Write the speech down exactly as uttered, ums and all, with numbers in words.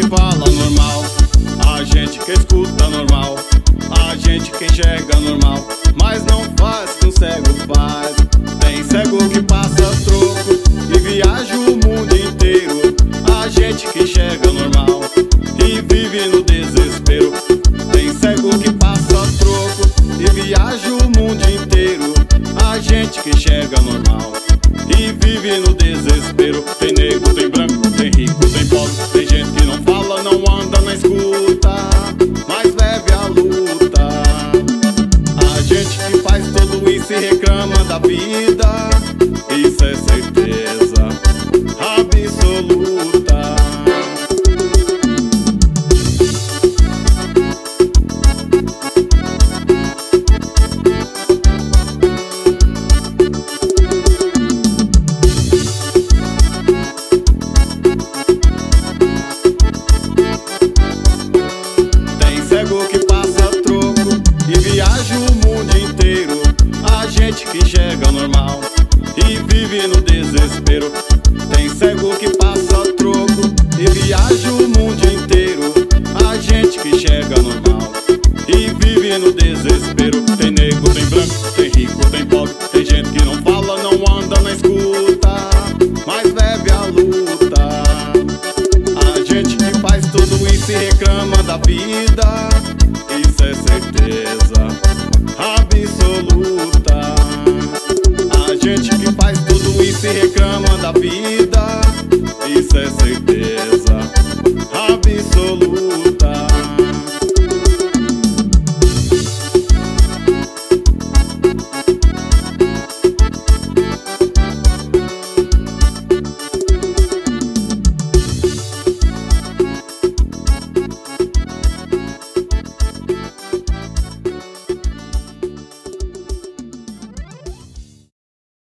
fala normal, a gente que escuta normal, a gente que enxerga normal, mas não faz que um cego faz. Tem cego que passa troco e viaja o mundo inteiro, a gente que enxerga normal e vive no desespero. Tem cego que passa troco e viaja o mundo inteiro, a gente que enxerga normal e vive no desespero. Tem negro, tem branco, tem rico, tem pobre, tem gente que não fala, não anda na escuta, mas vive a luta. A gente que faz tudo isso e reclama da vida, isso é certeza absoluta. Que enxerga normal e vive no desespero. Tem cego que passa troco e viaja o mundo inteiro, a gente que enxerga normal e vive no desespero. Tem negro, tem branco, tem rico, tem pobre, tem gente que não fala, não anda na escuta, mas vive a luta. A gente que faz tudo isso e reclama da vida, isso é certeza absoluta. A gente que faz tudo isso e reclama da vida, isso é certeza